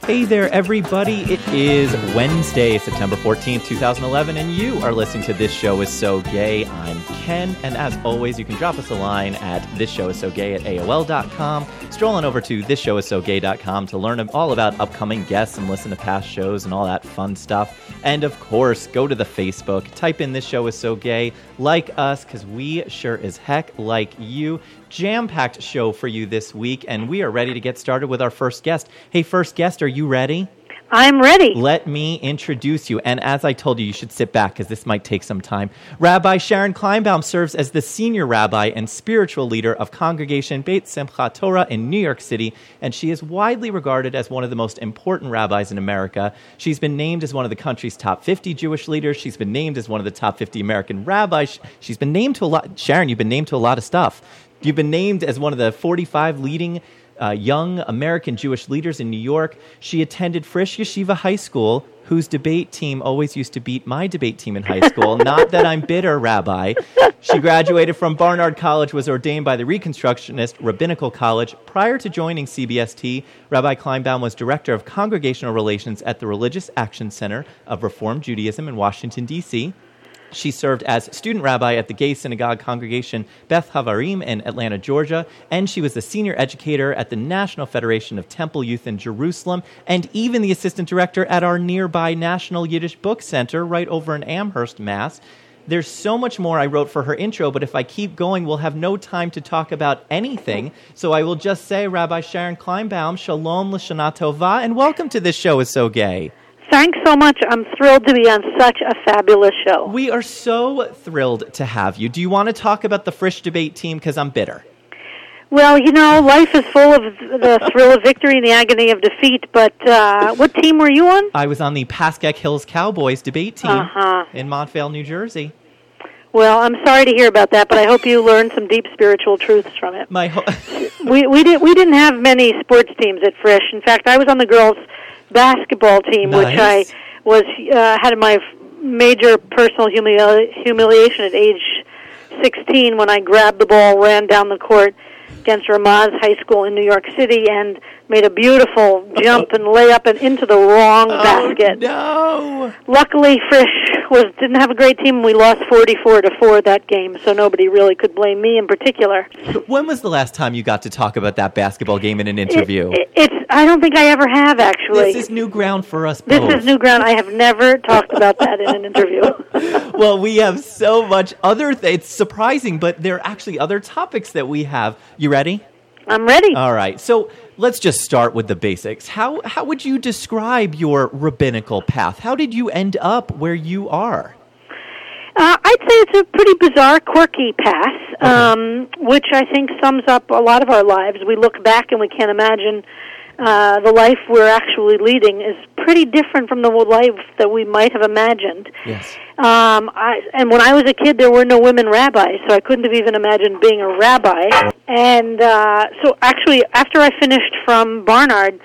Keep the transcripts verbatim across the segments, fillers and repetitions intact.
Hey there, everybody. It is Wednesday, September fourteenth, twenty eleven, and you are listening to This Show Is So Gay. I'm Ken, and as always, you can drop us a line at this show is so gay at A O L dot com. Stroll on over to this show is so gay dot com to learn all about upcoming guests and listen to past shows and all that fun stuff. And of course, go to the Facebook, type in This Show Is So Gay, like us, because we sure as heck like you. Jam-packed show for you this week, and we are ready to get started with our first guest. Hey, first guest, are you ready? I'm ready. Let me introduce you. And as I told you, you should sit back because this might take some time. Rabbi Sharon Kleinbaum serves as the senior rabbi and spiritual leader of Congregation Beit Simchat Torah in New York City, and she is widely regarded as one of the most important rabbis in America. She's been named as one of the country's top fifty Jewish leaders. She's been named as one of the top fifty American rabbis. She's been named to a lot. Sharon, you've been named to a lot of stuff. You've been named as one of the forty-five leading uh, young American Jewish leaders in New York. She attended Frisch Yeshiva High School, whose debate team always used to beat my debate team in high school. Not that I'm bitter, Rabbi. She graduated from Barnard College, was ordained by the Reconstructionist Rabbinical College. Prior to joining C B S T, Rabbi Kleinbaum was director of congregational relations at the Religious Action Center of Reform Judaism in Washington, D C She served as student rabbi at the Gay Synagogue Congregation Beth Havarim in Atlanta, Georgia, and she was the senior educator at the National Federation of Temple Youth in Jerusalem, and even the assistant director at our nearby National Yiddish Book Center right over in Amherst, Mass. There's so much more I wrote for her intro, but if I keep going, we'll have no time to talk about anything. So I will just say, Rabbi Sharon Kleinbaum, Shalom L'Shana Tova, and welcome to This Show Is So Gay. Thanks so much. I'm thrilled to be on such a fabulous show. We are so thrilled to have you. Do you want to talk about the Frisch debate team? Because I'm bitter. Well, you know, life is full of the thrill of victory and the agony of defeat, but uh, what team were you on? I was on the Pascack Hills Cowboys debate team uh-huh. in Montvale, New Jersey. Well, I'm sorry to hear about that, but I hope you learned some deep spiritual truths from it. My ho- we we did we didn't have many sports teams at Frisch. In fact, I was on the girls' basketball team, nice. which I was uh, had my major personal humili- humiliation at age sixteen when I grabbed the ball, ran down the court against Ramaz High School in New York City, and made a beautiful jump and layup and into the wrong oh, basket. No! Luckily, Frisch was didn't have a great team, and we lost forty-four to four that game, so nobody really could blame me in particular. When was the last time you got to talk about that basketball game in an interview? It, it, it's I don't think I ever have, actually. This is new ground for us both. This is new ground. I have never talked about that in an interview. Well, we have so much other things. It's surprising, but there are actually other topics that we have. You ready? I'm ready. All right. So let's just start with the basics. How how would you describe your rabbinical path? How did you end up where you are? Uh, I'd say it's a pretty bizarre, quirky path, Okay. um, which I think sums up a lot of our lives. We look back and we can't imagine uh, the life we're actually leading is pretty different from the life that we might have imagined. Yes. Um, I, and when I was a kid, there were no women rabbis, so I couldn't have even imagined being a rabbi. And uh, so actually, after I finished from Barnard,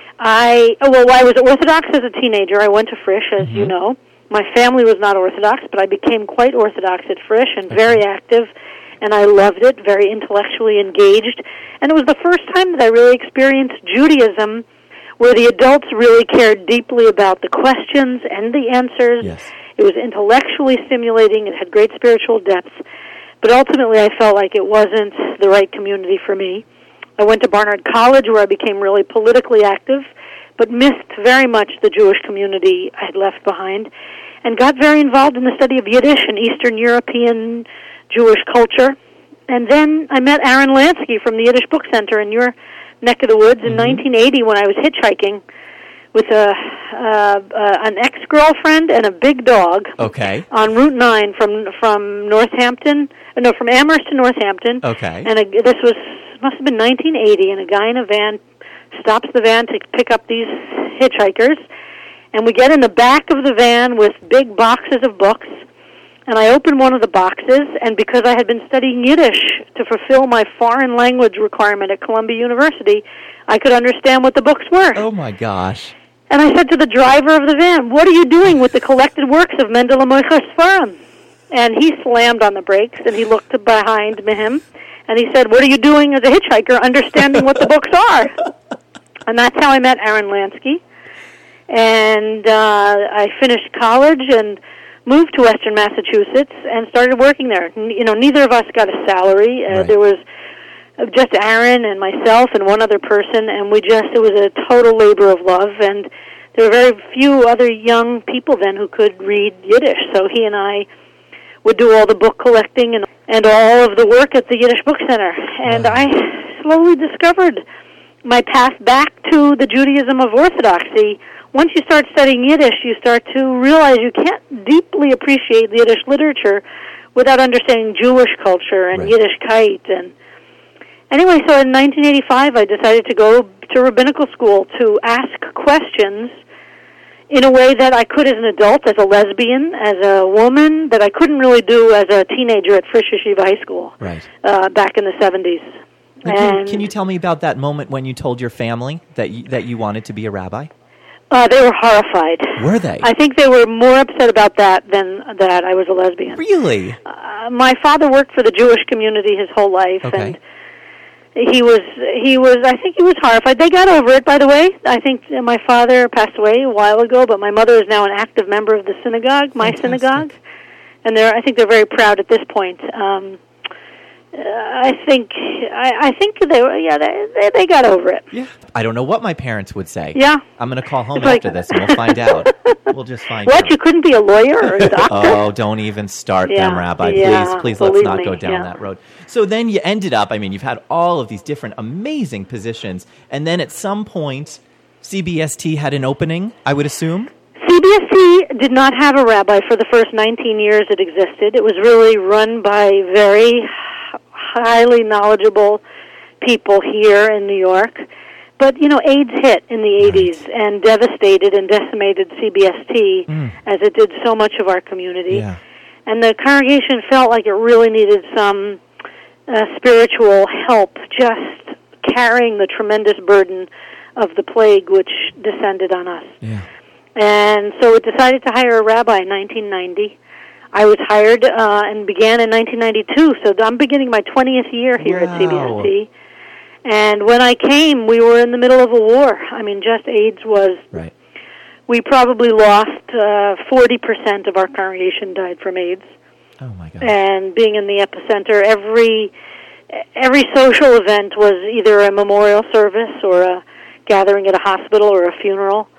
I, oh, well, I was Orthodox as a teenager. I went to Frisch, as Mm-hmm. you know. My family was not Orthodox, but I became quite Orthodox at Frisch and very active, and I loved it, very intellectually engaged. And it was the first time that I really experienced Judaism where the adults really cared deeply about the questions and the answers. Yes. It was intellectually stimulating. It had great spiritual depth. But ultimately, I felt like it wasn't the right community for me. I went to Barnard College, where I became really politically active, but missed very much the Jewish community I had left behind, and got very involved in the study of Yiddish and Eastern European Jewish culture. And then I met Aaron Lansky from the Yiddish Book Center in your neck of the woods in mm-hmm. nineteen eighty when I was hitchhiking with a uh, uh, an ex-girlfriend and a big dog. Okay. On Route nine from from Northampton, uh, no, from Amherst to Northampton. Okay. And a, this was must have been nineteen eighty, and a guy in a van stops the van to pick up these hitchhikers, and we get in the back of the van with big boxes of books. And I opened one of the boxes, and because I had been studying Yiddish to fulfill my foreign language requirement at Columbia University, I could understand what the books were. Oh, my gosh. And I said to the driver of the van, "What are you doing with the collected works of Mendele Moicha Sfarim?" And he slammed on the brakes, and he looked behind him, and he said, "What are you doing as a hitchhiker understanding what the books are?" And that's how I met Aaron Lansky. And uh, I finished college and moved to Western Massachusetts and started working there. N- you know, neither of us got a salary. Uh, Right. There was just Aaron and myself and one other person, and we just, it was a total labor of love. And there were very few other young people then who could read Yiddish, so he and I would do all the book collecting and, and all of the work at the Yiddish Book Center. And Wow. I slowly discovered my path back to the Judaism of Orthodoxy. Once you start studying Yiddish, you start to realize you can't deeply appreciate the Yiddish literature without understanding Jewish culture and Right. Yiddishkeit. And anyway, so in nineteen eighty-five, I decided to go to rabbinical school to ask questions in a way that I could as an adult, as a lesbian, as a woman, that I couldn't really do as a teenager at Frisch Yeshiva High School Right. uh, back in the seventies. Now, Can, And can you tell me about that moment when you told your family that you, that you wanted to be a rabbi? uh, they were horrified. Were they? I think they were more upset about that than that I was a lesbian. Really? Uh, my father worked for the Jewish community his whole life, Okay. and he was he was I think he was horrified. They got over it, by the way. I think my father passed away a while ago, but my mother is now an active member of the synagogue, my Fantastic. synagogue, and they're I think they're very proud at this point. Um, uh, I think I, I think they were yeah they, they they got over it. Yeah. I don't know what my parents would say. Yeah. I'm going to call home It's like- after this and we'll find out. We'll just find What, out. you couldn't be a lawyer or a doctor? Oh, don't even start Yeah, them, Rabbi. yeah, Please, please let's believe not me, go down yeah. that road. So then you ended up, I mean, you've had all of these different amazing positions. And then at some point, C B S T had an opening, I would assume? C B S T did not have a rabbi for the first nineteen years it existed. It was really run by very highly knowledgeable people here in New York. But, you know, AIDS hit in the eighties and devastated and decimated C B S T Mm. as it did so much of our community. Yeah. And the congregation felt like it really needed some uh, spiritual help just carrying the tremendous burden of the plague which descended on us. Yeah. And so it decided to hire a rabbi in nineteen ninety. I was hired uh, and began in nineteen ninety-two, so I'm beginning my twentieth year here at C B S T. And when I came, we were in the middle of a war. I mean, just AIDS was, Right. we probably lost uh, forty percent of our congregation died from AIDS. Oh, my God. And being in the epicenter, every every social event was either a memorial service or a gathering at a hospital or a funeral.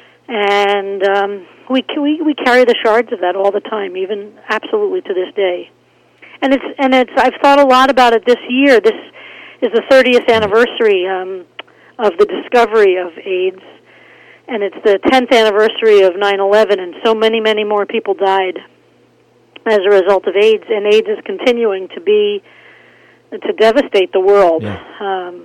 And um, we we we carry the shards of that all the time, even absolutely to this day. And it's and it's I've thought a lot about it this year. This is the thirtieth anniversary um, of the discovery of AIDS, and it's the tenth anniversary of nine eleven, and so many many more people died as a result of AIDS, and AIDS is continuing to be to devastate the world. Yeah. Um,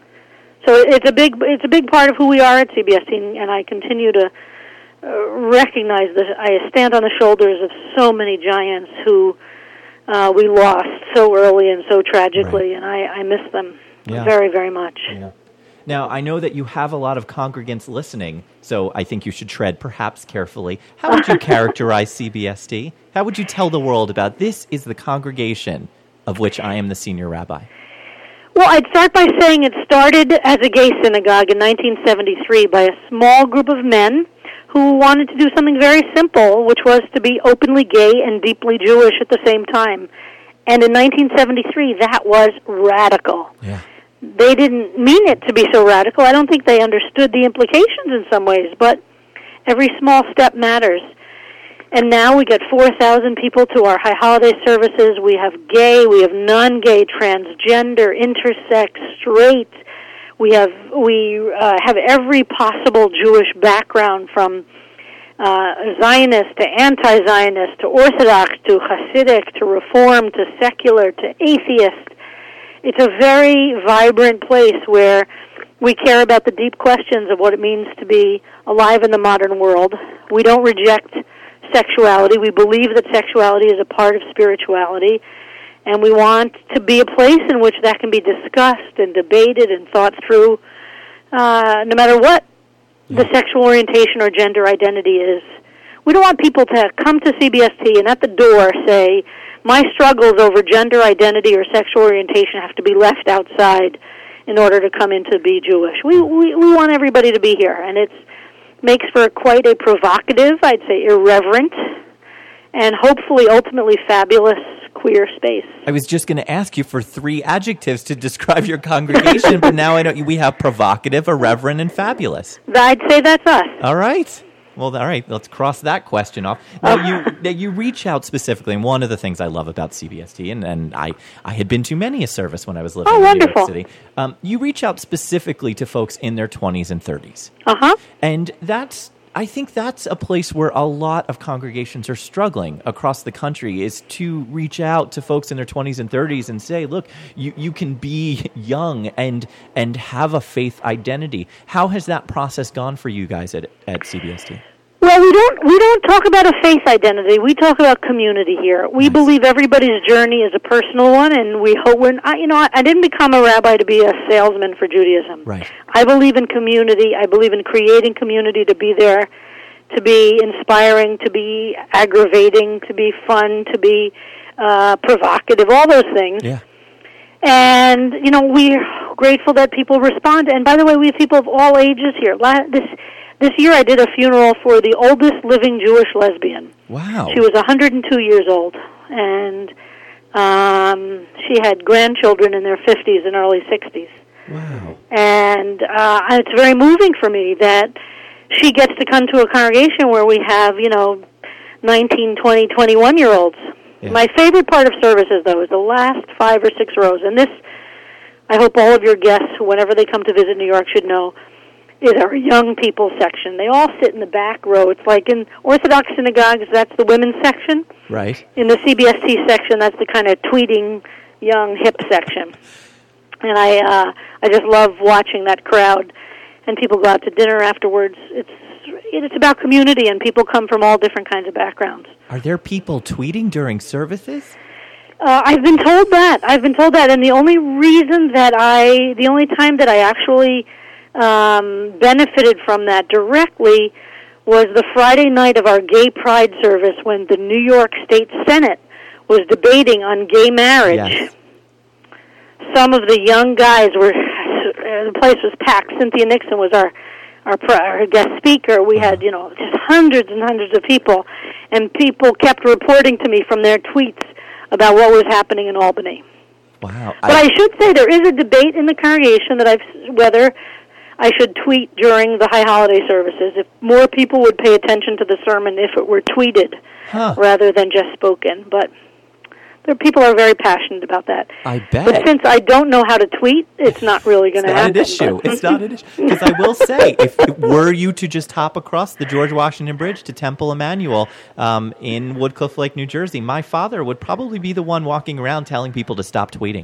so it's a big it's a big part of who we are at C B S T, and I continue to uh, recognize that I stand on the shoulders of so many giants who uh, we lost so early and so tragically, Right. and I, I miss them Yeah. very, very much. Yeah. Now, I know that you have a lot of congregants listening, so I think you should tread perhaps carefully. How would you characterize C B S T? How would you tell the world about this is the congregation of which I am the senior rabbi? Well, I'd start by saying it started as a gay synagogue in nineteen seventy-three by a small group of men who wanted to do something very simple, which was to be openly gay and deeply Jewish at the same time. And in nineteen seventy-three, that was radical. Yeah. They didn't mean it to be so radical. I don't think they understood the implications in some ways, but every small step matters. And now we get four thousand people to our high holiday services. We have gay, we have non-gay, transgender, intersex, straight. We have we uh, have every possible Jewish background, from uh, Zionist to anti-Zionist to Orthodox to Hasidic to Reform to secular to atheist. It's a very vibrant place where we care about the deep questions of what it means to be alive in the modern world. We don't reject sexuality. We believe that sexuality is a part of spirituality, and we want to be a place in which that can be discussed and debated and thought through, uh, no matter what the sexual orientation or gender identity is. We don't want people to come to C B S T and at the door say, my struggles over gender identity or sexual orientation have to be left outside in order to come in to be Jewish. We, we, we want everybody to be here, and it's makes for quite a provocative, I'd say irreverent, and hopefully ultimately fabulous queer space. I was just going to ask you for three adjectives to describe your congregation, but now I know we have provocative, irreverent, and fabulous. I'd say that's us. All right. Well, all right. Let's cross that question off. Now, you now you reach out specifically, and one of the things I love about C B S T, and, and I, I had been to many a service when I was living oh, in wonderful. New York City. Um, you reach out specifically to folks in their twenties and thirties. Uh-huh. And that's I think that's a place where a lot of congregations are struggling across the country, is to reach out to folks in their twenties and thirties and say, look, you, you can be young and and have a faith identity. How has that process gone for you guys at, at C B S T? Well, we don't we don't talk about a faith identity. We talk about community here. We Nice. believe everybody's journey is a personal one, and we hope when I, you know I, I didn't become a rabbi to be a salesman for Judaism. Right. I believe in community. I believe in creating community to be there, to be inspiring, to be aggravating, to be fun, to be uh, provocative, all those things. Yeah. And, you know, we're grateful that people respond. And by the way, we have people of all ages here. La- This this year I did a funeral for the oldest living Jewish lesbian. Wow. She was one hundred two years old. And um, she had grandchildren in their fifties and early sixties. Wow. And uh, it's very moving for me that she gets to come to a congregation where we have, you know, nineteen, twenty, twenty-one-year-olds. Yeah. My favorite part of services, though, is the last five or six rows. And this, I hope all of your guests, whenever they come to visit New York, should know, is our young people section. They all sit in the back row. It's like in Orthodox synagogues, that's the women's section. Right. In the C B S T section, that's the kind of tweeting, young, hip section. And I, uh, I just love watching that crowd. And people go out to dinner afterwards. It's it's about community, and people come from all different kinds of backgrounds. Are there people tweeting during services? Uh, I've been told that. I've been told that, and the only reason that I, the only time that I actually um, benefited from that directly was the Friday night of our Gay Pride service when the New York State Senate was debating on gay marriage. Yes. Some of the young guys were, the place was packed. Cynthia Nixon was our, our, our guest speaker. We had, you know, just hundreds and hundreds of people, and people kept reporting to me from their tweets about what was happening in Albany. Wow. But I, I should say there is a debate in the congregation that I've, whether I should tweet during the high holiday services. If more people would pay attention to the sermon if it were tweeted huh. rather than just spoken. But there, people are very passionate about that. I bet. But since I don't know how to tweet, it's not really going to happen. It's not an issue. But. It's not an issue. Because I will say, if were you to just hop across the George Washington Bridge to Temple Emmanuel um, in Woodcliff Lake, New Jersey, my father would probably be the one walking around telling people to stop tweeting.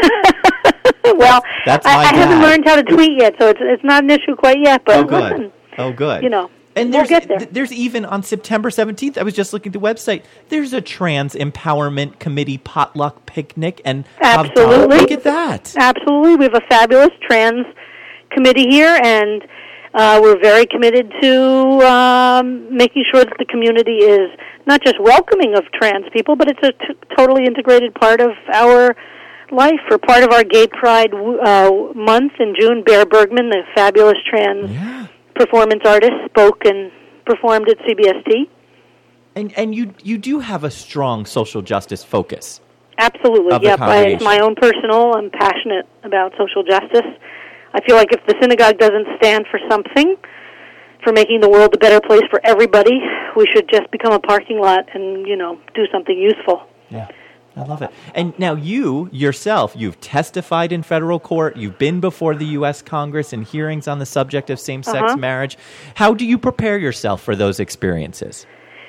Well, That's I, my I haven't dad. learned how to tweet yet, so it's it's not an issue quite yet. But Oh, good. listen, Oh, good. you know, And we'll there's, get there. th- there's even on September seventeenth, I was just looking at the website, there's a Trans Empowerment Committee potluck picnic. And Absolutely. Look at that. Absolutely. We have a fabulous trans committee here, and uh, we're very committed to um, making sure that the community is not just welcoming of trans people, but it's a t- totally integrated part of our life. For part of our Gay Pride uh, month in June, Bear Bergman, the fabulous trans Yeah. performance artist, spoke and performed at C B S T. And and you you do have a strong social justice focus. Absolutely, Of the yeah. By, it's congregation. my own personal. I'm passionate about social justice. I feel like if the synagogue doesn't stand for something, for making the world a better place for everybody, we should just become a parking lot and, you know, do something useful. Yeah. I love it. And now you, yourself, you've testified in federal court. You've been before the U S Congress in hearings on the subject of same-sex Uh-huh. marriage. How do you prepare yourself for those experiences?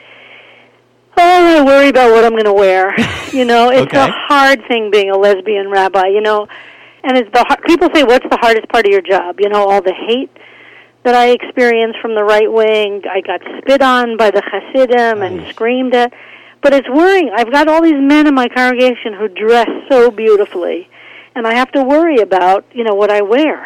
Oh, I worry about what I'm going to wear. You know, it's Okay. a hard thing being a lesbian rabbi, you know. And it's the har- people say, what's the hardest part of your job? You know, all the hate that I experienced from the right wing. I got spit on by the Hasidim and Aye. screamed at. But it's worrying. I've got all these men in my congregation who dress so beautifully, and I have to worry about, you know, what I wear.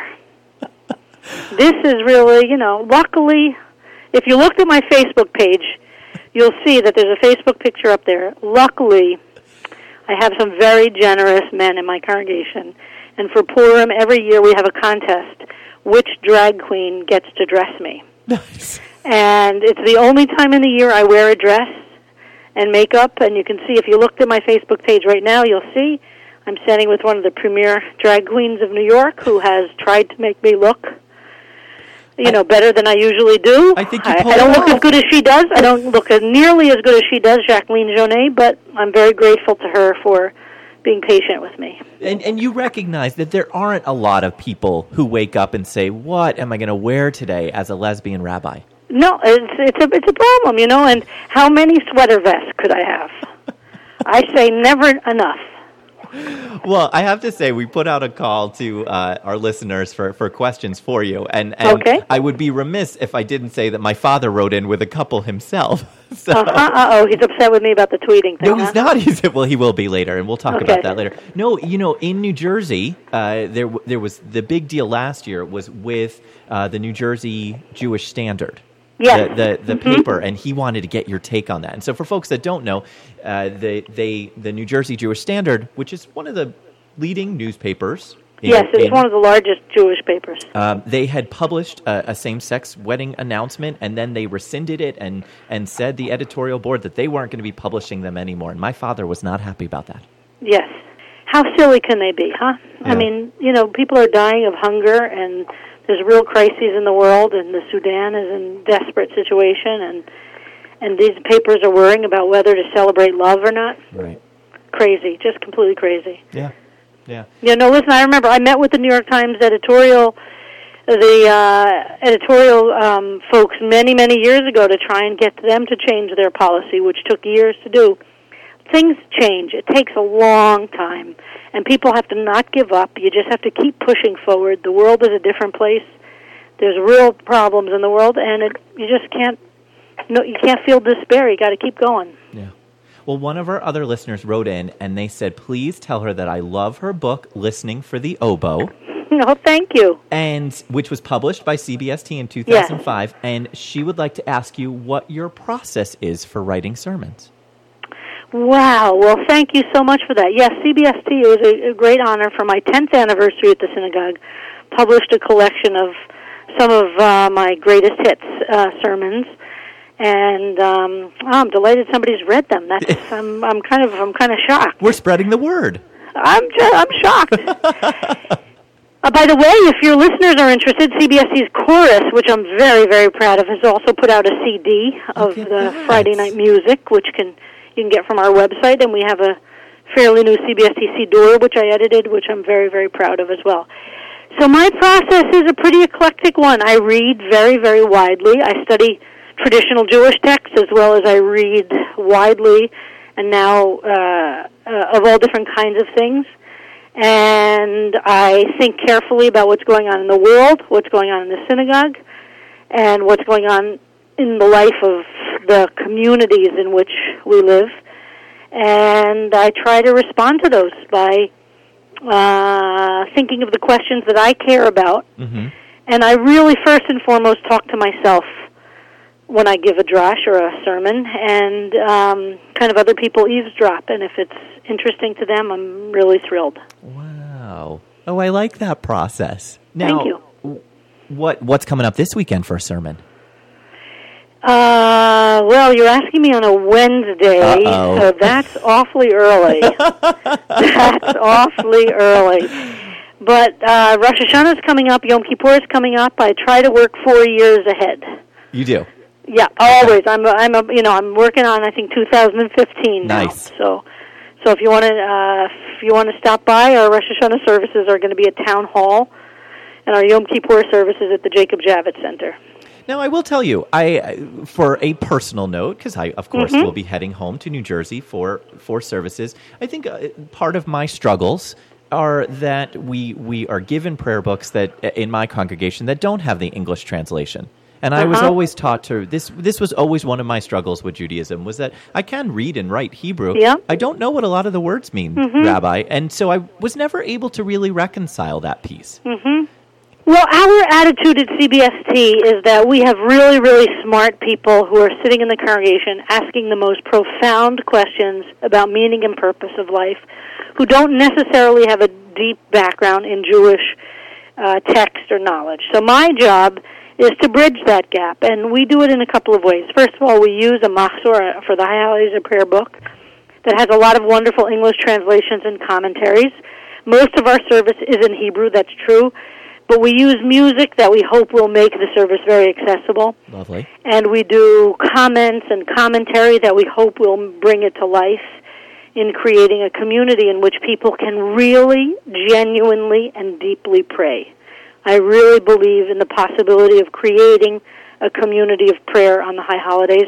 This is really, you know, luckily, if you looked at my Facebook page, you'll see that there's a Facebook picture up there. Luckily, I have some very generous men in my congregation, and for Purim, every year we have a contest, which drag queen gets to dress me. Nice. And it's the only time in the year I wear a dress and makeup, and you can see, if you looked at my Facebook page right now, you'll see I'm standing with one of the premier drag queens of New York who has tried to make me look, you know, better than I usually do. I think you I, pulled I don't it look off. as good as she does. I don't look as nearly as good as she does, Jacqueline Jonet, but I'm very grateful to her for being patient with me. And, and you recognize that there aren't a lot of people who wake up and say, what am I going to wear today as a lesbian rabbi? No, it's it's a it's a problem, you know. And how many sweater vests could I have? I say never enough. Well, I have to say, we put out a call to uh, our listeners for, for questions for you, and, and Okay. I would be remiss if I didn't say that my father wrote in with a couple himself. So, Uh-huh, uh-oh, he's upset with me about the tweeting thing. no, huh? he's not. He said, well, he will be later, and we'll talk Okay. about that later. No, you know, in New Jersey, uh, there w- there was the big deal last year was with uh, the New Jersey Jewish Standard. Yes. The the, the Mhm. paper, and he wanted to get your take on that. And so, for folks that don't know, uh, they they the New Jersey Jewish Standard, which is one of the leading newspapers. in- Yes, it's in- one of the largest Jewish papers. um, they had published a, a same-sex wedding announcement, and then they rescinded it and and said the editorial board that they weren't going to be publishing them anymore. And my father was not happy about that. Yes. How silly can they be, huh? Yeah. I mean, you know, people are dying of hunger, and there's real crises in the world, and the Sudan is in a desperate situation, and and these papers are worrying about whether to celebrate love or not. Right. Crazy, just completely crazy. Yeah. Yeah. Yeah, no, listen, I remember I met with the New York Times editorial, the uh, editorial um, folks many, many years ago to try and get them to change their policy, which took years to do. Things change. It takes a long time, and people have to not give up. You just have to keep pushing forward. The world is a different place. There's real problems in the world, and it, you just can't. No, you can't feel despair. You got to keep going. Yeah. Well, one of our other listeners wrote in, and they said, please tell her that I love her book, Listening for the Oboe, No, thank you. and which was published by C B S T in two thousand five, and she would like to ask you what your process is for writing sermons. Wow. Well, thank you so much for that. Yes, C B S T, it was a, a great honor for my tenth anniversary at the synagogue, published a collection of some of uh, my greatest hits uh, sermons. And um, oh, I'm delighted somebody's read them. That's I'm I'm kind of I'm kind of shocked. We're spreading the word. I'm just, I'm shocked. uh, by the way, if your listeners are interested, C B S C's Chorus, which I'm very very proud of, has also put out a C D of Okay, the nice. Friday night music, which can you can get from our website, and we have a fairly new C B S T Siddur, which I edited, which I'm very very proud of as well. So my process is a pretty eclectic one. I read very very widely. I study traditional Jewish texts as well as I read widely and now uh, uh, of all different kinds of things. And I think carefully about what's going on in the world, what's going on in the synagogue, and what's going on in the life of the communities in which we live. And I try to respond to those by uh, thinking of the questions that I care about. Mm-hmm. And I really, first and foremost, talk to myself when I give a drash or a sermon, and um, kind of other people eavesdrop. And if it's interesting to them, I'm really thrilled. Wow. Oh, I like that process. Now, Thank you. w- What What's coming up this weekend for a sermon? Uh, well, you're asking me on a Wednesday, Uh-oh. so that's awfully early. That's awfully early. But uh, Rosh Hashanah is coming up, Yom Kippur is coming up. I try to work four years ahead. You do. Yeah, always. I'm, a, I'm, a, you know, I'm working on I think two thousand fifteen now. Nice. So, so if you want to, uh, if you want to stop by, our Rosh Hashanah services are going to be at Town Hall, and our Yom Kippur services at the Jacob Javits Center. Now, I will tell you, I for a personal note, because I, of course, Mm-hmm. will be heading home to New Jersey for, for services, I think uh, part of my struggles are that we we are given prayer books that in my congregation that don't have the English translation. And I was Uh-huh. always taught to, this This was always one of my struggles with Judaism, was that I can read and write Hebrew. Yeah. I don't know what a lot of the words mean, Mm-hmm. Rabbi. And so I was never able to really reconcile that piece. Mm-hmm. Well, our attitude at C B S T is that we have really, really smart people who are sitting in the congregation asking the most profound questions about meaning and purpose of life, who don't necessarily have a deep background in Jewish uh, text or knowledge. So my job is to bridge that gap. And we do it in a couple of ways. First of all, we use a Machzor for the High Holidays, a prayer book that has a lot of wonderful English translations and commentaries. Most of our service is in Hebrew, that's true. But we use music that we hope will make the service very accessible. Lovely. And we do comments and commentary that we hope will bring it to life in creating a community in which people can really, genuinely, and deeply pray. I really believe in the possibility of creating a community of prayer on the high holidays.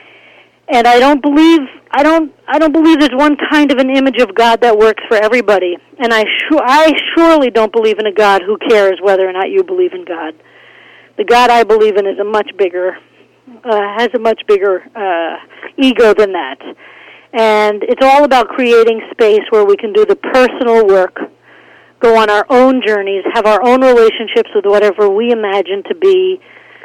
And I don't believe I don't I don't believe there's one kind of an image of God that works for everybody. And I su- I surely don't believe in a God who cares whether or not you believe in God. The God I believe in is a much bigger uh, has a much bigger uh, ego than that. And it's all about creating space where we can do the personal work, go on our own journeys, have our own relationships with whatever we imagine to be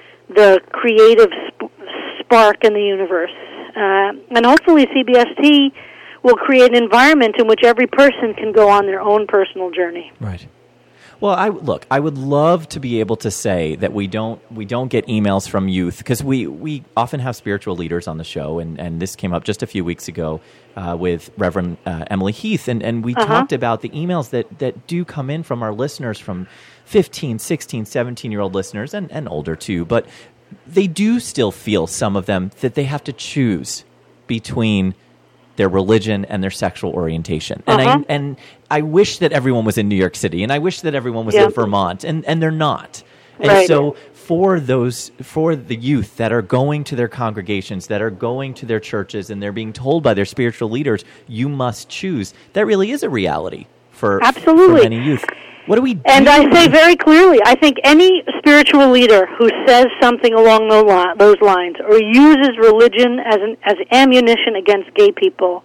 the creative sp- spark in the universe. Uh, and hopefully C B S T will create an environment in which every person can go on their own personal journey. Right. Well, I look. I would love to be able to say that we don't we don't get emails from youth, because we, we often have spiritual leaders on the show, and, and this came up just a few weeks ago uh, with Reverend uh, Emily Heath, and, and we uh-huh. talked about the emails that, that do come in from our listeners, from fifteen, sixteen, seventeen-year-old listeners, and, and older too, but they do still feel, some of them, that they have to choose between their religion and their sexual orientation. And uh-huh. I and I wish that everyone was in New York City, and I wish that everyone was yeah. in Vermont, and, and they're not. And right. so for those for the youth that are going to their congregations, that are going to their churches, and they're being told by their spiritual leaders, you must choose, that really is a reality for, Absolutely. for many youth. What do we do? And I say very clearly, I think any spiritual leader who says something along those lines or uses religion as an as ammunition against gay people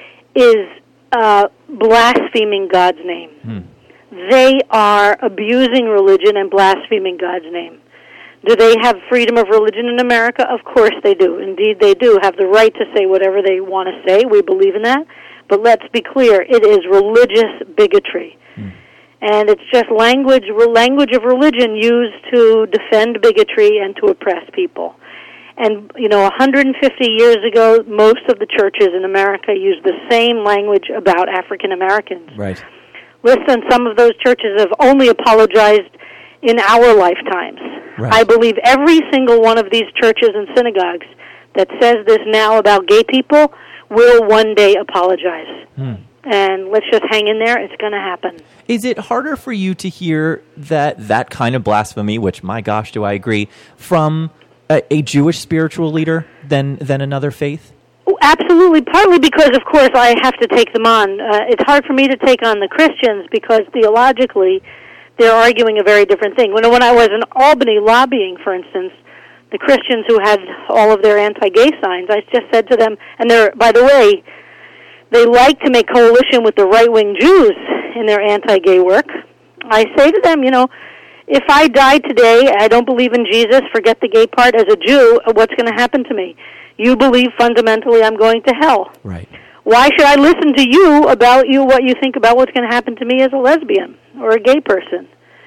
is uh, blaspheming God's name. Hmm. They are abusing religion and blaspheming God's name. Do they have freedom of religion in America? Of course they do. Indeed, they do have the right to say whatever they want to say. We believe in that. But let's be clear, it is religious bigotry. Hmm. And it's just language, language of religion used to defend bigotry and to oppress people. And, you know, one hundred fifty years ago, most of the churches in America used the same language about African Americans. Right. Listen, some of those churches have only apologized in our lifetimes. Right. I believe every single one of these churches and synagogues that says this now about gay people will one day apologize. Hmm. And let's just hang in there. It's going to happen. Is it harder for you to hear that that kind of blasphemy, which, my gosh, do I agree, from a, a Jewish spiritual leader than than another faith? Oh, absolutely, partly because, of course, I have to take them on. Uh, it's hard for me to take on the Christians because theologically they're arguing a very different thing. When, when I was in Albany lobbying, for instance, the Christians who had all of their anti-gay signs, I just said to them, and they're, by the way, they like to make coalition with the right-wing Jews in their anti-gay work. I say to them, you know, if I die today, I don't believe in Jesus, forget the gay part, as a Jew, what's going to happen to me? You believe fundamentally I'm going to hell. Right. Why should I listen to you about you what you think about what's going to happen to me as a lesbian or a gay person?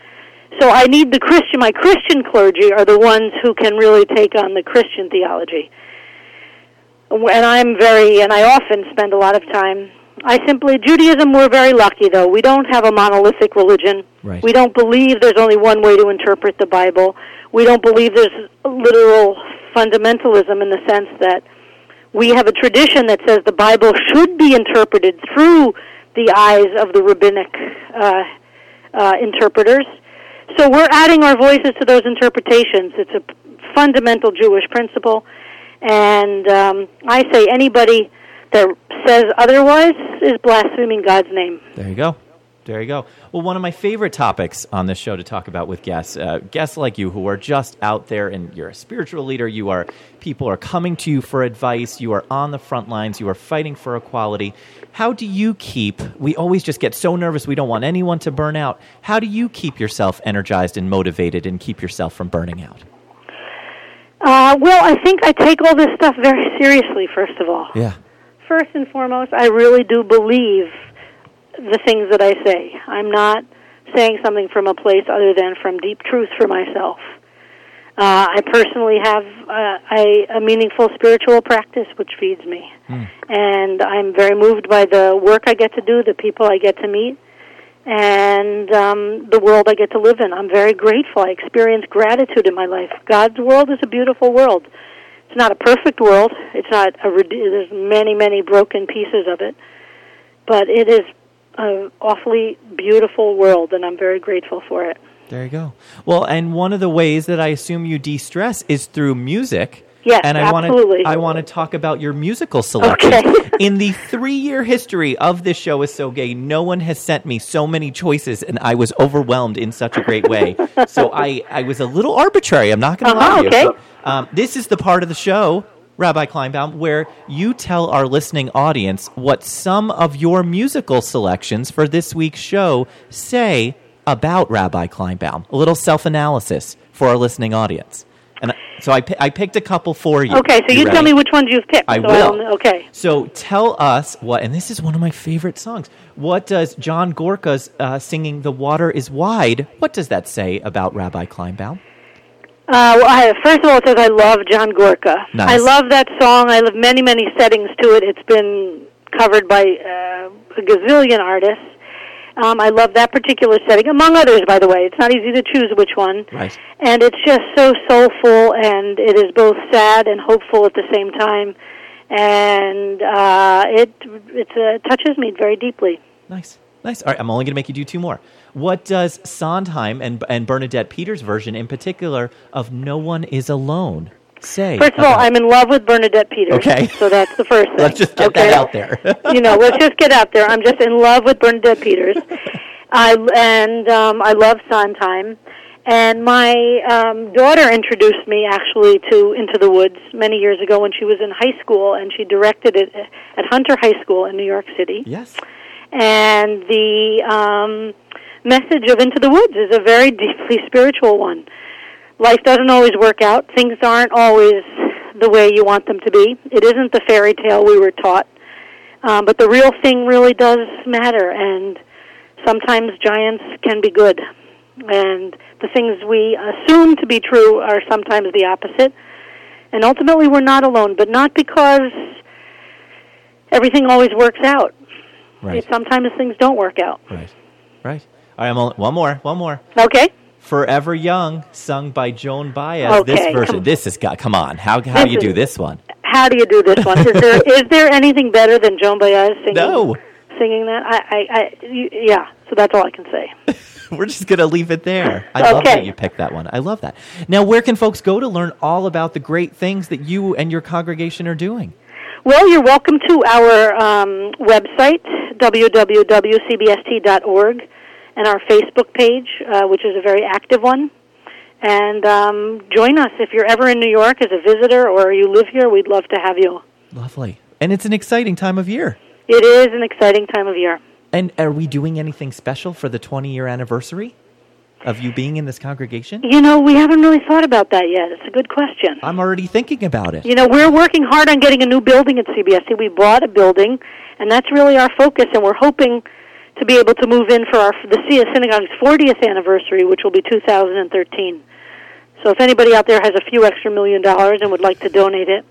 So I need the Christian, my Christian clergy are the ones who can really take on the Christian theology. And I'm very, and I often spend a lot of time, I simply, Judaism, we're very lucky, though. We don't have a monolithic religion. Right. We don't believe there's only one way to interpret the Bible. We don't believe there's literal fundamentalism in the sense that we have a tradition that says the Bible should be interpreted through the eyes of the rabbinic uh, uh, interpreters. So we're adding our voices to those interpretations. It's a fundamental Jewish principle. And um, I say anybody that says otherwise is blaspheming God's name. There you go. There you go. Well, one of my favorite topics on this show to talk about with guests, uh, guests like you who are just out there, and you're a spiritual leader, you are, people are coming to you for advice, you are on the front lines, you are fighting for equality. How do you keep, we always just get so nervous, we don't want anyone to burn out. How do you keep yourself energized and motivated and keep yourself from burning out? Uh, well, I think I take all this stuff very seriously, first of all. Yeah. First and foremost, I really do believe the things that I say. I'm not saying something from a place other than from deep truth for myself. Uh, I personally have uh, a, a meaningful spiritual practice which feeds me. Mm. And I'm very moved by the work I get to do, the people I get to meet, and um, the world I get to live in. I'm very grateful. I experience gratitude in my life. God's world is a beautiful world. It's not a perfect world. It's not a, there's many, many broken pieces of it. But it is an awfully beautiful world, and I'm very grateful for it. There you go. Well, and one of the ways that I assume you de-stress is through music. Yes, and I absolutely. Want to, I want to talk about your musical selections. Okay. In the three-year history of This Show Is So Gay, no one has sent me so many choices, and I was overwhelmed in such a great way. So I, I was a little arbitrary. I'm not going to uh-huh, lie to okay. you. Um, this is the part of the show, Rabbi Kleinbaum, where you tell our listening audience what some of your musical selections for this week's show say about Rabbi Kleinbaum. A little self-analysis for our listening audience. And so I, I picked a couple for you. Okay, so you, you tell me which ones you've picked. I so will. I'll, okay. So tell us what, and this is one of my favorite songs, what does John Gorka's uh, singing The Water is Wide, what does that say about Rabbi Kleinbaum? Uh, well, I, first of all, it says I love John Gorka. Nice. I love that song. I love many, many settings to it. It's been covered by uh, a gazillion artists. Um, I love that particular setting, among others, by the way. It's not easy to choose which one. Right. And it's just so soulful, and it is both sad and hopeful at the same time. And uh, it it uh, touches me very deeply. Nice. Nice. All right, I'm only going to make you do two more. What does Sondheim and and Bernadette Peters' version in particular of No One Is Alone say? First of all, I'm in love with Bernadette Peters. Okay. So that's the first thing. Let's just get okay? that out there. you know, let's just get out there. I'm just in love with Bernadette Peters. I and um, I love Sondheim. And my um, daughter introduced me actually to Into the Woods many years ago when she was in high school, and she directed it at Hunter High School in New York City. Yes. And the um, message of Into the Woods is a very deeply spiritual one. Life doesn't always work out. Things aren't always the way you want them to be. It isn't the fairy tale we were taught. Um, but the real thing really does matter, and sometimes giants can be good. And the things we assume to be true are sometimes the opposite. And ultimately we're not alone, but not because everything always works out. Right. It, sometimes things don't work out. Right. Right. All right, I'm only, one more, one more. Okay. Forever Young, sung by Joan Baez. Okay, This version, come, this has got, come on, how how do you is, do this one? How do you do this one? Is there is there anything better than Joan Baez singing, no. singing that? I, I, I you, yeah, so that's all I can say. We're just going to leave it there. I okay. love that you picked that one. I love that. Now, where can folks go to learn all about the great things that you and your congregation are doing? Well, you're welcome to our um, website, w w w dot c b s t dot org, and our Facebook page, uh, which is a very active one. And um, join us. If you're ever in New York as a visitor or you live here, we'd love to have you. Lovely. And it's an exciting time of year. It is an exciting time of year. And are we doing anything special for the twenty-year anniversary of you being in this congregation? You know, we haven't really thought about that yet. It's a good question. I'm already thinking about it. You know, we're working hard on getting a new building at C B S T. We bought a building, and that's really our focus, and we're hoping to be able to move in for our the synagogue's fortieth anniversary, which will be two thousand thirteen. So if anybody out there has a few extra million dollars and would like to donate it,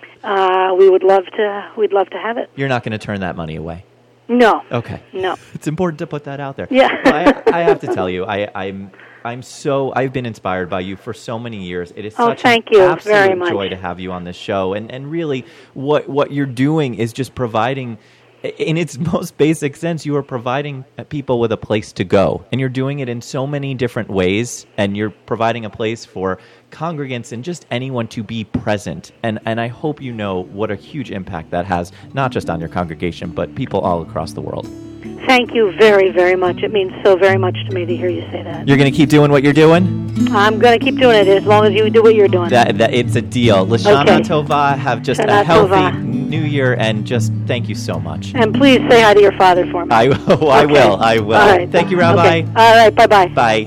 uh, we would love to. We'd love to have it. You're not going to turn that money away. No. Okay. No. It's important to put that out there. Yeah. Well, I, I have to tell you, I, I'm I'm so I've been inspired by you for so many years. It is oh, such thank an you absolute very much. joy to have you on this show, and and really, what what you're doing is just providing. In its most basic sense, you are providing people with a place to go, and you're doing it in so many different ways, and you're providing a place for congregants and just anyone to be present. And and I hope you know what a huge impact that has, not just on your congregation, but people all across the world. Thank you very, very much. It means so very much to me to hear you say that. You're going to keep doing what you're doing? I'm going to keep doing it as long as you do what you're doing. That, that It's a deal. Lashana okay. Tova, have just Shana a healthy Tova. new year, and just thank you so much. And please say hi to your father for me. I, oh, I okay. will. I will. All right. Thank you, Rabbi. Okay. All right. Bye-bye. Bye.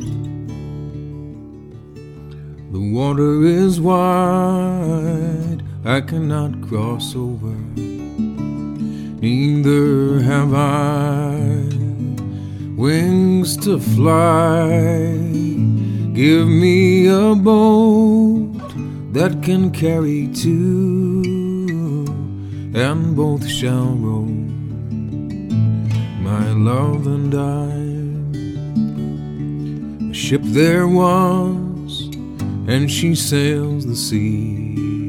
The water is wide, I cannot cross over. Neither have I wings to fly. Give me a boat that can carry two, and both shall row, my love and I. A ship there was, and she sails the sea.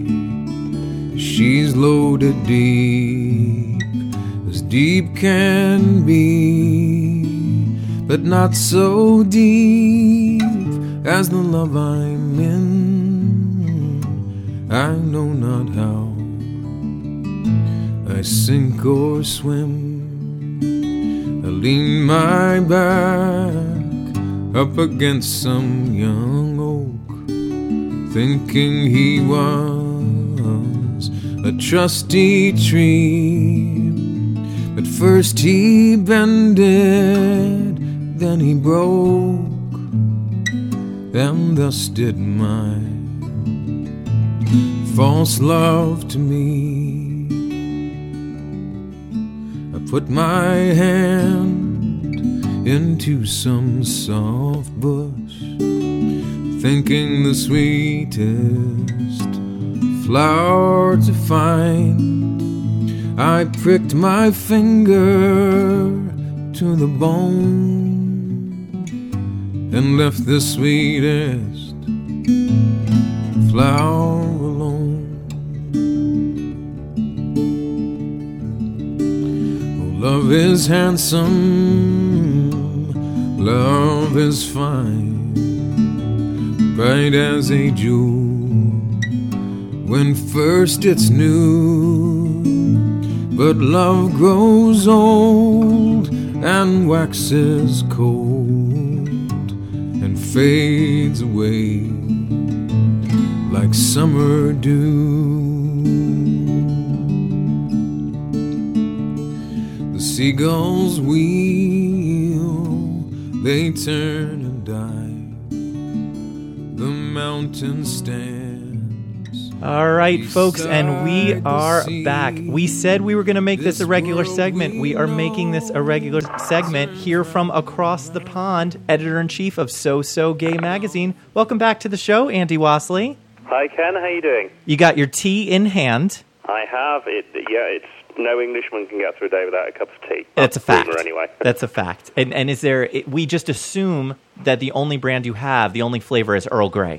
She's loaded deep, as deep can be, but not so deep as the love I'm in. I know not how I sink or swim. I lean my back up against some young oak, thinking he was a trusty tree. But first he bended, then he broke, and thus did my false love to me. I put my hand into some soft bush, thinking the sweetest flower to find. I pricked my finger to the bone and left the sweetest flower alone. Oh, love is handsome, love is fine, bright as a jewel when first it's new. But love grows old and waxes cold and fades away like summer dew. The seagulls wheel, they turn and die. The mountain stands. All right, folks, and we are back. We said we were going to make this a regular segment. We are making this a regular segment here from across the pond, editor-in-chief of So So Gay Magazine. Welcome back to the show, Andy Wasley. Hi, Ken. How you doing? You got your tea in hand. I have. It. Yeah, it's no Englishman can get through a day without a cup of tea. That's a fact. Anyway. That's a fact. And and is there? It, we just assume that the only brand you have, the only flavor, is Earl Grey.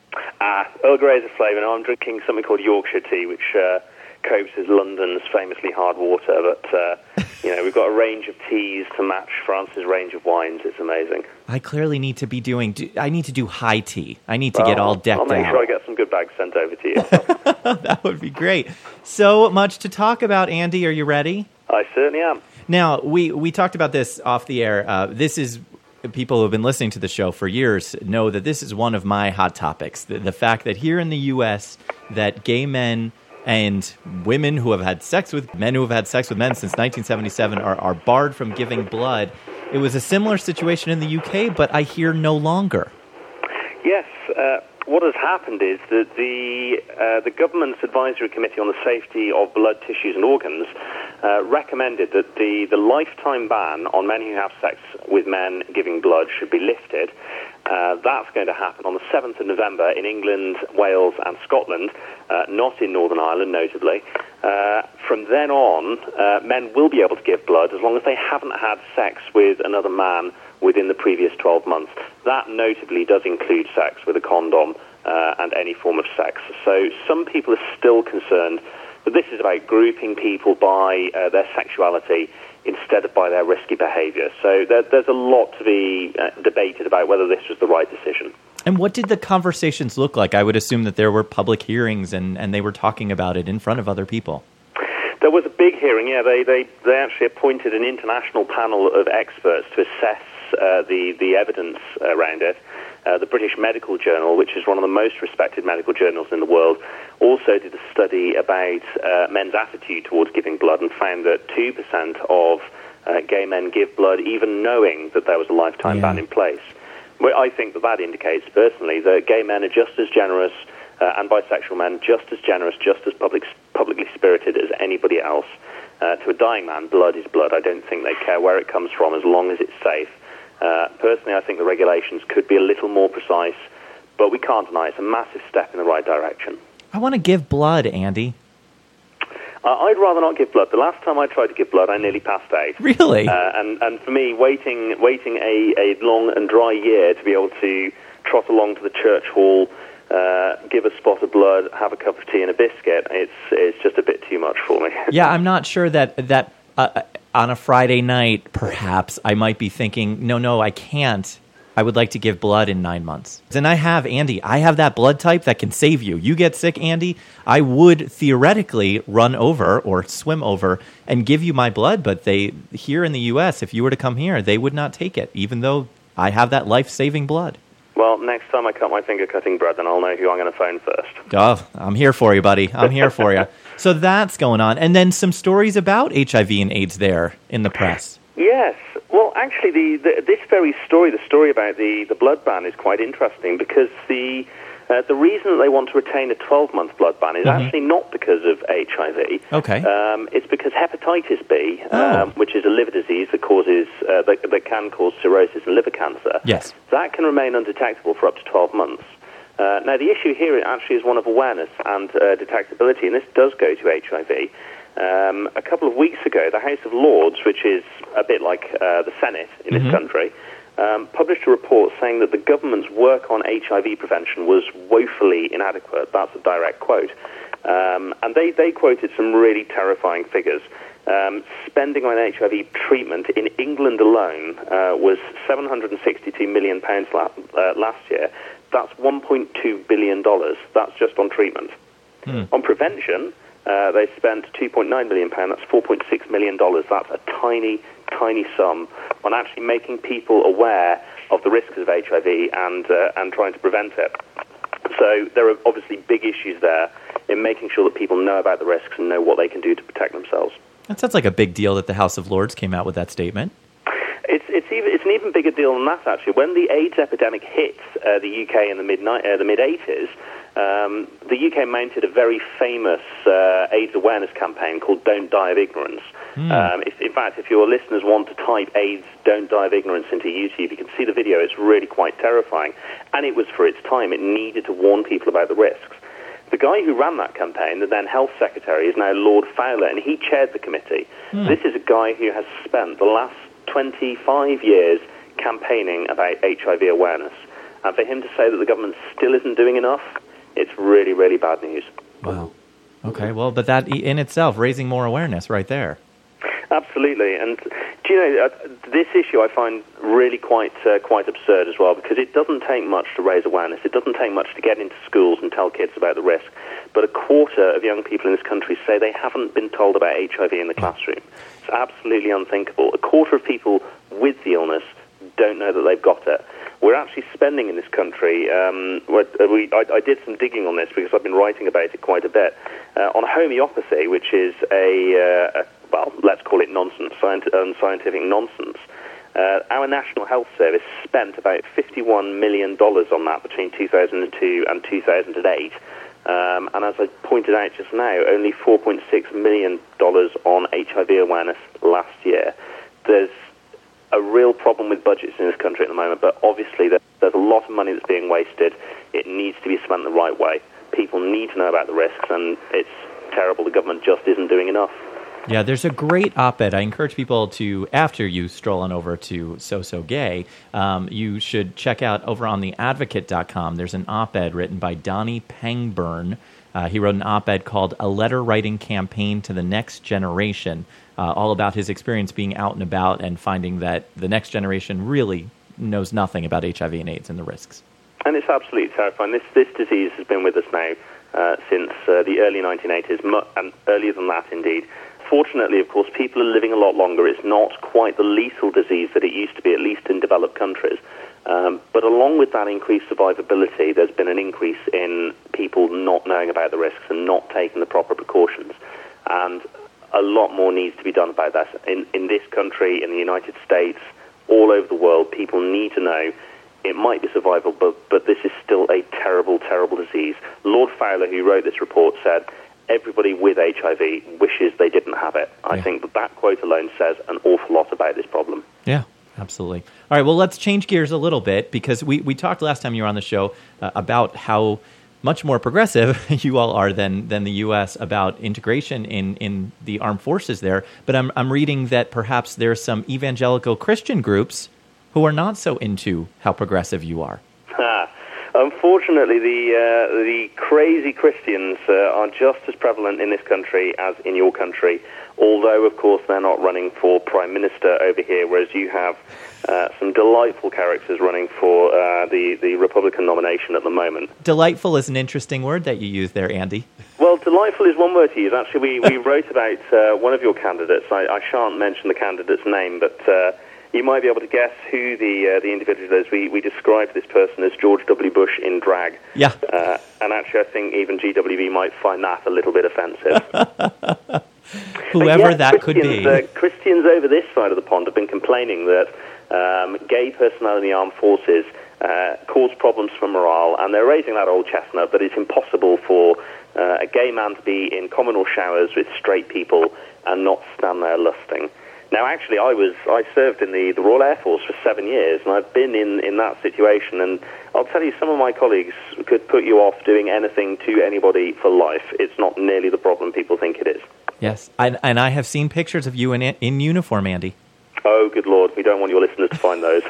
Ah, Earl Grey is a flavour. Now I'm drinking something called Yorkshire tea, which uh, copes as London's famously hard water. But uh, you know, we've got a range of teas to match France's range of wines. It's amazing. I clearly need to be doing. Do, I need to do high tea. I need to well, get all decked out. I'll make out. sure I get some good bags sent over to you. That would be great. So much to talk about, Andy. Are you ready? I certainly am. Now we we talked about this off the air. Uh, this is. People who have been listening to the show for years know that this is one of my hot topics. The, the fact that here in the U S that gay men and women who have had sex with men who have had sex with men since nineteen seventy-seven are, are barred from giving blood. It was a similar situation in the U K, but I hear no longer. Yes. Uh, what has happened is that the uh, the government's advisory committee on the safety of blood, tissues and organs uh, recommended that the, the lifetime ban on men who have sex with men giving blood should be lifted. Uh, that's going to happen on the seventh of November in England, Wales and Scotland, uh, not in Northern Ireland, notably. Uh, from then on, uh, men will be able to give blood as long as they haven't had sex with another man within the previous twelve months. That notably does include sex with a condom uh, and any form of sex. So some people are still concerned that this is about grouping people by uh, their sexuality instead of by their risky behaviour. So there, there's a lot to be uh, debated about whether this was the right decision. And what did the conversations look like? I would assume that there were public hearings and, and they were talking about it in front of other people. There was a big hearing, yeah. They they, they actually appointed an international panel of experts to assess uh, the, the evidence around it. Uh, the British Medical Journal, which is one of the most respected medical journals in the world, also did a study about uh, men's attitude towards giving blood and found that two percent of uh, gay men give blood even knowing that there was a lifetime yeah. ban in place. Well, I think that that indicates, personally, that gay men are just as generous uh, and bisexual men just as generous, just as public, publicly spirited as anybody else. Uh, to a dying man, blood is blood. I don't think they care where it comes from as long as it's safe. Uh, personally, I think the regulations could be a little more precise, but we can't deny it's a massive step in the right direction. I want to give blood, Andy. Uh, I'd rather not give blood. The last time I tried to give blood, I nearly passed out. Really? Uh, and, and for me, waiting waiting a, a long and dry year to be able to trot along to the church hall, uh, give a spot of blood, have a cup of tea and a biscuit, it's it's just a bit too much for me. Yeah, I'm not sure that, that uh, on a Friday night, perhaps, I might be thinking, no, no, I can't. I would like to give blood in nine months. And I have, Andy, I have that blood type that can save you. You get sick, Andy, I would theoretically run over or swim over and give you my blood, but they here in the U S, if you were to come here, they would not take it, even though I have that life-saving blood. Well, next time I cut my finger cutting bread, then I'll know who I'm going to phone first. Oh, I'm here for you, buddy. I'm here for you. So that's going on. And then some stories about H I V and AIDS there in the press. Yes. Well, actually, the, the, this very story, the story about the, the blood ban, is quite interesting because the uh, the reason that they want to retain a twelve-month blood ban is mm-hmm. actually not because of H I V. Okay. Um, it's because hepatitis B, oh. um, which is a liver disease that causes uh, that, that can cause cirrhosis and liver cancer. Yes. That can remain undetectable for up to twelve months. Uh, now, the issue here actually is one of awareness and uh, detectability, and this does go to H I V. Um, a couple of weeks ago, the House of Lords, which is a bit like uh, the Senate in mm-hmm. this country, um, published a report saying that the government's work on H I V prevention was woefully inadequate. That's a direct quote. Um, and they, they quoted some really terrifying figures. Um, spending on H I V treatment in England alone uh, was seven hundred sixty-two million pounds la- uh, last year. That's one point two billion dollars. That's just on treatment. Mm. On prevention, Uh, they spent two point nine million pounds, that's four point six million dollars. That's a tiny, tiny sum on actually making people aware of the risks of H I V and uh, and trying to prevent it. So there are obviously big issues there in making sure that people know about the risks and know what they can do to protect themselves. That sounds like a big deal that the House of Lords came out with that statement. It's it's even it's an even bigger deal than that, actually. When the AIDS epidemic hit uh, the U K in the mid uh, the mid eighties, um, the U K mounted a very famous uh, AIDS awareness campaign called "Don't Die of Ignorance." Mm. Um, if, in fact, if your listeners want to type "AIDS Don't Die of Ignorance" into YouTube, you can see the video. It's really quite terrifying, and it was for its time. It needed to warn people about the risks. The guy who ran that campaign, the then Health Secretary, is now Lord Fowler, and he chaired the committee. Mm. This is a guy who has spent the last twenty-five years campaigning about H I V awareness. And for him to say that the government still isn't doing enough, it's really, really bad news. Wow. Okay, well, but that in itself, raising more awareness right there. Absolutely. And, do you know, uh, this issue I find really quite uh, quite absurd as well, because it doesn't take much to raise awareness. It doesn't take much to get into schools and tell kids about the risk. But a quarter of young people in this country say they haven't been told about H I V in the classroom. It's absolutely unthinkable. A quarter of people with the illness don't know that they've got it. We're actually spending in this country, um, we, I, I did some digging on this because I've been writing about it quite a bit, uh, on homeopathy, which is a, uh, a well, let's call it nonsense, scientific nonsense. Uh, our National Health Service spent about fifty-one million dollars on that between two thousand two and two thousand eight. Um, and as I pointed out just now, only four point six million dollars on H I V awareness last year. There's a real problem with budgets in this country at the moment, but obviously there's a lot of money that's being wasted. It needs to be spent the right way. People need to know about the risks, and it's terrible the government just isn't doing enough. Yeah, there's a great op-ed. I encourage people to, after you stroll on over to So So Gay, um, you should check out over on the advocate dot com. There's an op-ed written by Donnie Pangburn. Uh, he wrote an op-ed called A Letter Writing Campaign to the Next Generation, uh, all about his experience being out and about and finding that the next generation really knows nothing about H I V and AIDS and the risks. And it's absolutely terrifying. This, this disease has been with us now uh, since uh, the early nineteen eighties, and earlier than that, indeed. Fortunately, of course, people are living a lot longer. It's not quite the lethal disease that it used to be, at least in developed countries. Um, but along with that increased survivability, there's been an increase in people not knowing about the risks and not taking the proper precautions. And a lot more needs to be done about that. In, in this country, in the United States, all over the world, people need to know it might be survivable, but, but this is still a terrible, terrible disease. Lord Fowler, who wrote this report, said, everybody with H I V wishes they didn't have it. I yeah. think that that quote alone says an awful lot about this problem. Yeah, Absolutely. All right, well, let's change gears a little bit, because we, we talked last time you were on the show uh, about how much more progressive you all are than than the U S about integration in, in the armed forces there. But I'm I'm reading that perhaps there are some evangelical Christian groups who are not so into how progressive you are. Ah, unfortunately, the uh, the crazy Christians uh, are just as prevalent in this country as in your country, although, of course, they're not running for Prime Minister over here, whereas you have uh, some delightful characters running for uh, the, the Republican nomination at the moment. Delightful is an interesting word that you use there, Andy. Well, delightful is one word to use. Actually, we, we wrote about uh, one of your candidates. I, I shan't mention the candidate's name, but uh, you might be able to guess who the uh, the individual is. We, we described this person as George W. Bush in drag. Yeah. Uh, and actually, I think even G W B might find that a little bit offensive. Whoever yet, that could be. Uh, Christians over this side of the pond have been complaining that um, gay personnel in the armed forces uh, cause problems for morale, and they're raising that old chestnut that it's impossible for uh, a gay man to be in communal showers with straight people and not stand there lusting. Now, actually, I was I served in the, the Royal Air Force for seven years, and I've been in, in that situation, and I'll tell you, some of my colleagues could put you off doing anything to anybody for life. It's not nearly the problem people think it is. Yes, I, and I have seen pictures of you in in uniform, Andy. Oh, good Lord, we don't want your listeners to find those.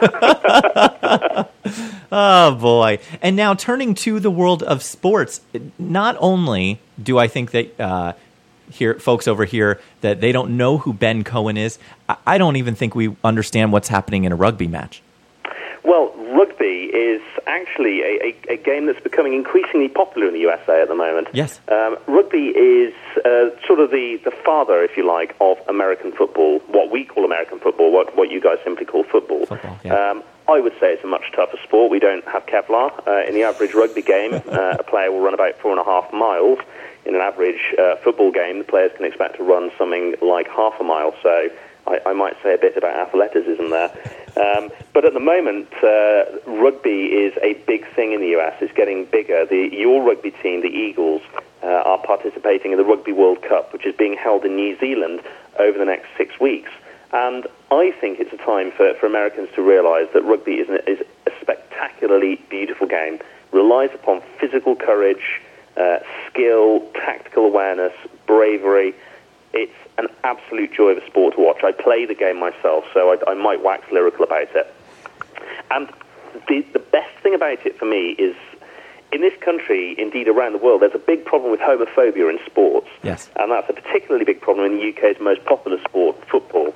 Oh, boy. And now, turning to the world of sports, not only do I think that uh, here, folks over here, that they don't know who Ben Cohen is, I, I don't even think we understand what's happening in a rugby match. Well, rugby is actually a, a, a game that's becoming increasingly popular in the U S A at the moment. Yes. Um, rugby is uh, sort of the, the father, if you like, of American football, what we call American football, what, what you guys simply call football. Football, yeah. Um, I would say it's a much tougher sport. We don't have Kevlar. Uh, in the average rugby game, uh, a player will run about four and a half miles. In an average uh, football game, the players can expect to run something like half a mile. So I, I might say a bit about athleticism there. Um, but at the moment, uh, rugby is a big thing in the U S. It's getting bigger. The, your rugby team, the Eagles, uh, are participating in the Rugby World Cup, which is being held in New Zealand over the next six weeks. And I think it's a time for, for Americans to realise that rugby is, an, is a spectacularly beautiful game. Relies upon physical courage, uh, skill, tactical awareness, bravery. It's an absolute joy of a sport to watch. I play the game myself, so I, I might wax lyrical about it. And the, the best thing about it for me is, in this country, indeed around the world, there's a big problem with homophobia in sports. Yes. And that's a particularly big problem in the U K's most popular sport, football.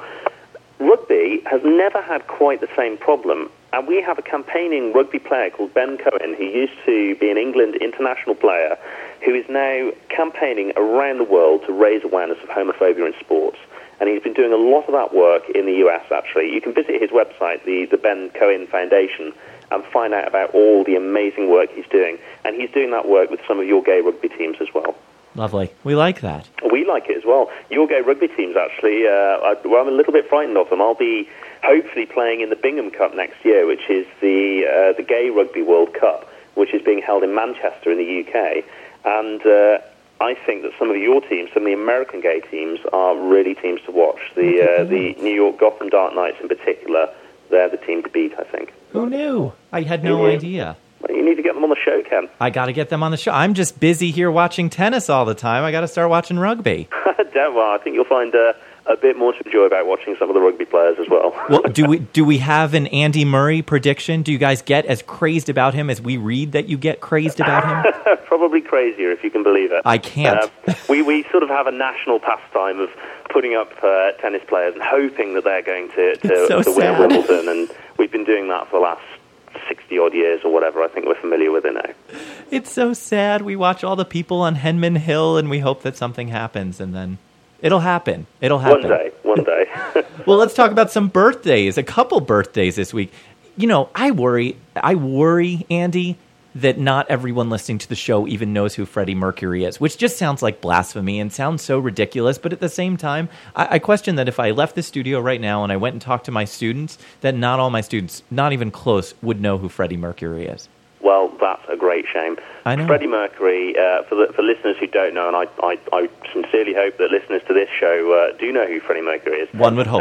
Rugby has never had quite the same problem. And we have a campaigning rugby player called Ben Cohen, who used to be an England international player, who is now campaigning around the world to raise awareness of homophobia in sports. And he's been doing a lot of that work in the U S, actually. You can visit his website, the, the Ben Cohen Foundation, and find out about all the amazing work he's doing. And he's doing that work with some of your gay rugby teams as well. Lovely. We like that. We like it as well. Your gay rugby teams, actually, uh, I, well, I'm a little bit frightened of them. I'll be hopefully playing in the Bingham Cup next year, which is the uh, the Gay Rugby World Cup, which is being held in Manchester in the U K. And uh, I think that some of your teams, some of the American gay teams, are really teams to watch. The uh, the New York Gotham Dark Knights in particular, they're the team to beat, I think. Who knew? I had no Yeah. idea. Well, you need to get them on the show, Ken. I got to get them on the show. I'm just busy here watching tennis all the time. I got to start watching rugby. Don't worry. I think you'll find uh, a bit more to enjoy about watching some of the rugby players as well. Well, do we do we have an Andy Murray prediction? Do you guys get as crazed about him as we read that you get crazed about him? Probably crazier, if you can believe it. I can't. Uh, we, we sort of have a national pastime of putting up uh, tennis players and hoping that they're going to, to, so to win sad. at Wimbledon, and we've been doing that for the last sixty-odd years or whatever. I think we're familiar with it now. It's so sad. We watch all the people on Henman Hill, and we hope that something happens, and then it'll happen. It'll happen. One day, one day. Well, let's talk about some birthdays. A couple birthdays this week. You know, I worry, I worry, Andy, that not everyone listening to the show even knows who Freddie Mercury is, which just sounds like blasphemy and sounds so ridiculous. But at the same time, I, I question that if I left the studio right now and I went and talked to my students, that not all my students, not even close, would know who Freddie Mercury is. Well, that's a great shame. I know. Freddie Mercury, uh, for, the, for listeners who don't know, and I, I, I sincerely hope that listeners to this show uh, do know who Freddie Mercury is. One would hope. Uh,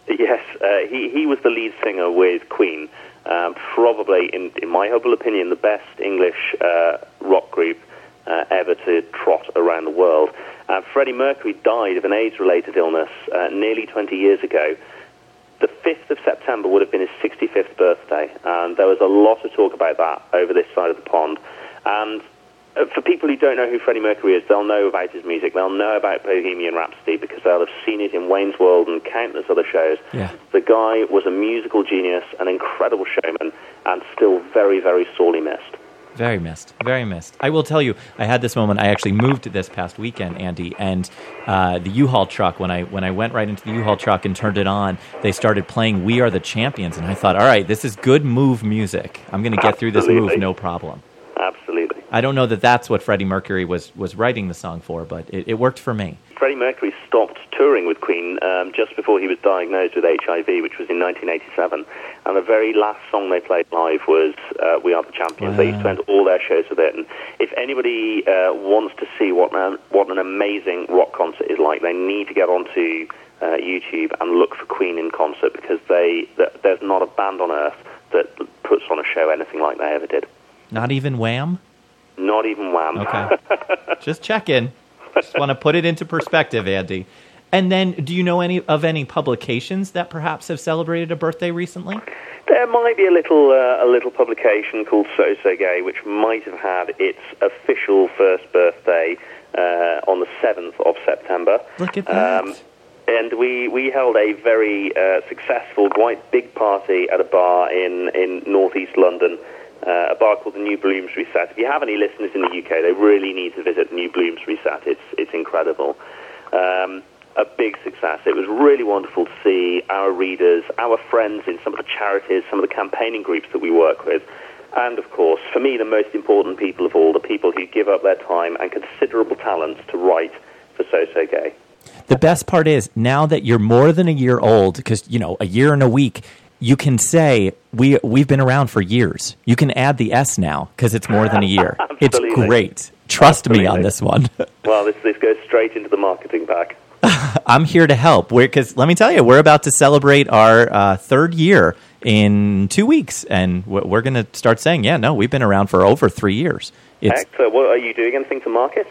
Yes, uh, he, he was the lead singer with Queen. Um, probably, in, in my humble opinion, the best English uh, rock group uh, ever to trot around the world. Uh, Freddie Mercury died of an AIDS-related illness uh, nearly twenty years ago. The fifth of September would have been his sixty-fifth birthday, and there was a lot of talk about that over this side of the pond. And uh, for people who don't know who Freddie Mercury is, they'll know about his music. They'll know about Bohemian Rhapsody because they'll have seen it in Wayne's World and countless other shows. Yeah. The guy was a musical genius, an incredible showman, and still very, very sorely missed. Very missed. Very missed. I will tell you, I had this moment. I actually moved this past weekend, Andy, and uh, the U-Haul truck, when I when I went right into the U-Haul truck and turned it on, they started playing We Are the Champions, and I thought, all right, this is good move music. I'm going to get through this move, no problem. Absolutely. I don't know that that's what Freddie Mercury was, was writing the song for, but it, it worked for me. Freddie Mercury stopped touring with Queen um, just before he was diagnosed with H I V, which was in nineteen eighty-seven. And the very last song they played live was uh, We Are the Champions. Wow. They used to end all their shows with it. And if anybody uh, wants to see what an, what an amazing rock concert is like, they need to get onto uh, YouTube and look for Queen in concert, because they th- there's not a band on earth that puts on a show anything like they ever did. Not even Wham? Not even Wham. Okay. Just checking. Just want to put it into perspective, Andy. And then, do you know any of any publications that perhaps have celebrated a birthday recently? There might be a little uh, a little publication called So So Gay, which might have had its official first birthday uh, on the seventh of September. Look at that. Um, and we, we held a very uh, successful, quite big party at a bar in, in northeast London. Uh, a bar called the New Bloomsbury Set. If you have any listeners in the U K, they really need to visit the New Bloomsbury Set. It's it's incredible. Um, a big success. It was really wonderful to see our readers, our friends in some of the charities, some of the campaigning groups that we work with, and of course, for me, the most important people of all, the people who give up their time and considerable talents to write for So So Gay. The best part is, now that you're more than a year old, because, you know, a year and a week, you can say, we, we've been around for years. You can add the S now, because it's more than a year. It's great. Trust Absolutely. me on this one. Well, this, this goes straight into the marketing bag. I'm here to help. Because let me tell you, we're about to celebrate our uh, third year in two weeks. And we're going to start saying, yeah, no, we've been around for over three years. It's, Excellent. Well, are you doing anything to market?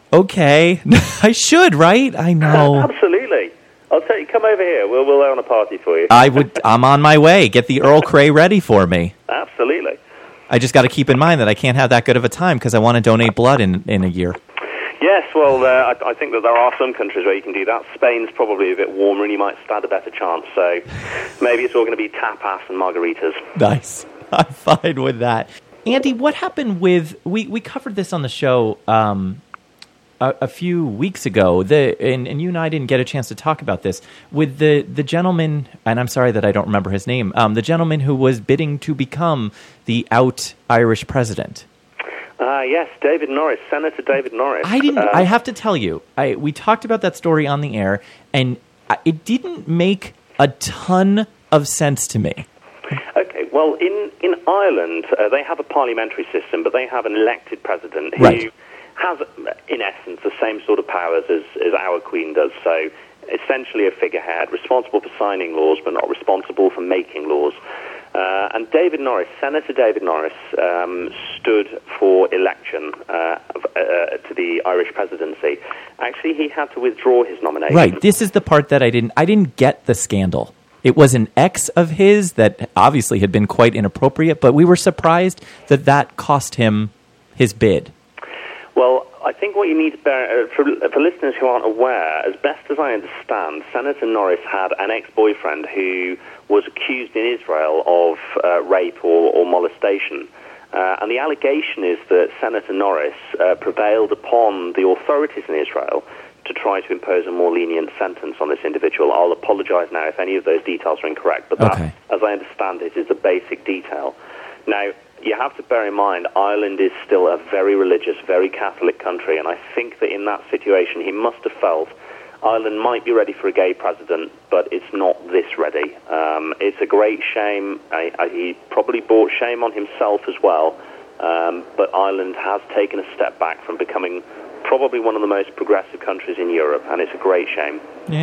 Okay. I should, right? I know. Absolutely. I'll tell you, come over here. We'll we'll own a party for you. I would. I'm on my way. Get the Earl Grey ready for me. Absolutely. I just got to keep in mind that I can't have that good of a time because I want to donate blood in, in a year. Yes, well, uh, I, I think that there are some countries where you can do that. Spain's probably a bit warmer and you might stand a better chance. So maybe it's all going to be tapas and margaritas. Nice. I'm fine with that. Andy, what happened with... We, we covered this on the show... Um, A, a few weeks ago, the and, and you and I didn't get a chance to talk about this, with the, the gentleman, and I'm sorry that I don't remember his name, um, the gentleman who was bidding to become the out Irish president. Uh, yes, David Norris, Senator David Norris. I didn't. Um, I have to tell you, I, we talked about that story on the air, and it didn't make a ton of sense to me. Okay, well, in, in Ireland, uh, they have a parliamentary system, but they have an elected president who... Right. has, in essence, the same sort of powers as, as our Queen does. So, essentially a figurehead, responsible for signing laws, but not responsible for making laws. Uh, and David Norris, Senator David Norris, um, stood for election uh, uh, to the Irish presidency. Actually, he had to withdraw his nomination. Right. This is the part that I didn't. I didn't get the scandal. It was an ex of his that obviously had been quite inappropriate, but we were surprised that that cost him his bid. Well, I think what you need to bear, uh, for, for listeners who aren't aware, as best as I understand, Senator Norris had an ex-boyfriend who was accused in Israel of uh, rape or, or molestation. Uh, and the allegation is that Senator Norris uh, prevailed upon the authorities in Israel to try to impose a more lenient sentence on this individual. I'll apologize now if any of those details are incorrect, but that, okay. as I understand it, is a basic detail. Now, you have to bear in mind, Ireland is still a very religious, very Catholic country, and I think that in that situation he must have felt Ireland might be ready for a gay president, but it's not this ready. Um, it's a great shame. I, I, he probably brought shame on himself as well, um, but Ireland has taken a step back from becoming probably one of the most progressive countries in Europe, and it's a great shame. Yeah.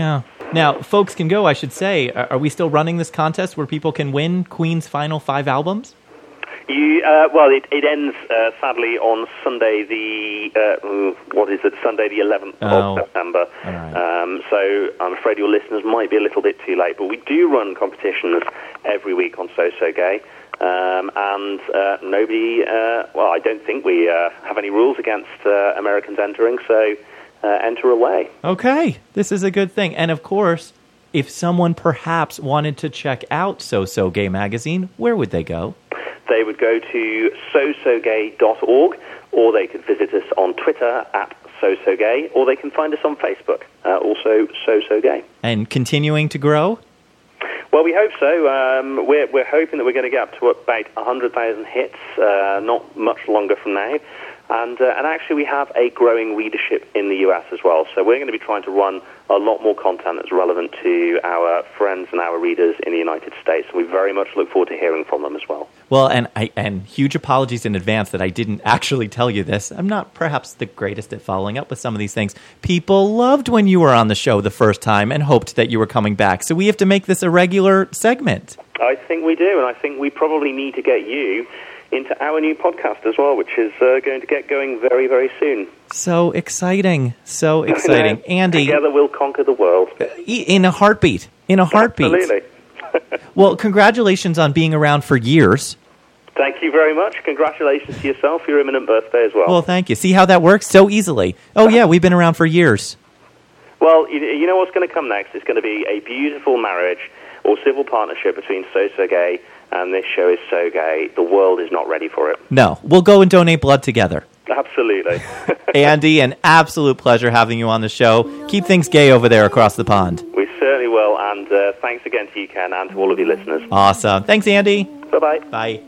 Now, folks can go, I should say. Are are we still running this contest where people can win Queen's final five albums? You, uh, well, it, it ends, uh, sadly, on Sunday the, uh, what is it, Sunday the eleventh Oh. of September. All right. Um, so I'm afraid your listeners might be a little bit too late, but we do run competitions every week on So So Gay. Um, and uh, nobody, uh, well, I don't think we uh, have any rules against uh, Americans entering, so uh, enter away. Okay, this is a good thing. And of course, if someone perhaps wanted to check out So So Gay magazine, where would they go? They would go to so so gay dot org, or they could visit us on Twitter at So So Gay, or they can find us on Facebook, uh, also So So Gay. And continuing to grow? Well, we hope so. Um, we're, we're hoping that we're going to get up to about one hundred thousand hits, uh, not much longer from now. And, uh, and actually, we have a growing readership in the U S as well. So we're going to be trying to run a lot more content that's relevant to our friends and our readers in the United States. And we very much look forward to hearing from them as well. Well, and I, and huge apologies in advance that I didn't actually tell you this. I'm not perhaps the greatest at following up with some of these things. People loved when you were on the show the first time and hoped that you were coming back. So we have to make this a regular segment. I think we do, and I think we probably need to get you into our new podcast as well, which is uh, going to get going very, very soon. So exciting. So exciting. Andy. Together we'll conquer the world. In a heartbeat. In a heartbeat. Absolutely. Well, congratulations on being around for years. Thank you very much. Congratulations to yourself for your imminent birthday as well. Well, thank you. See how that works so easily. Oh, yeah, we've been around for years. Well, you, you know what's going to come next? It's going to be a beautiful marriage or civil partnership between So So Gay and this show is So Gay. The world is not ready for it. No, we'll go and donate blood together. Absolutely. Andy, an absolute pleasure having you on the show. Keep things gay over there across the pond. We certainly will, and uh, thanks again to you, Ken, and to all of your listeners. Awesome. Thanks, Andy. Bye-bye. Bye.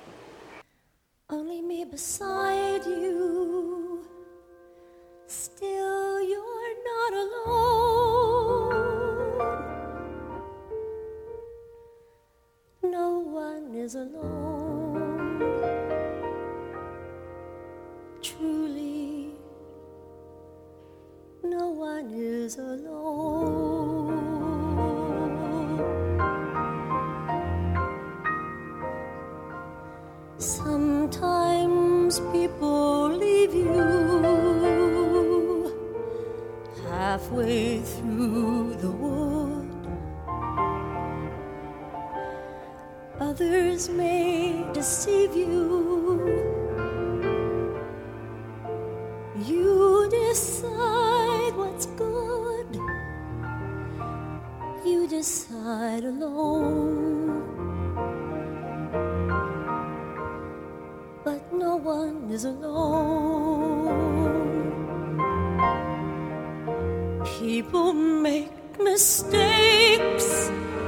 Only me beside you, still you're not alone. No one is alone. Truly, no one is alone. Sometimes people leave you halfway through the wood. Others may deceive you. You decide what's good. You decide alone. But no one is alone. People make mistakes.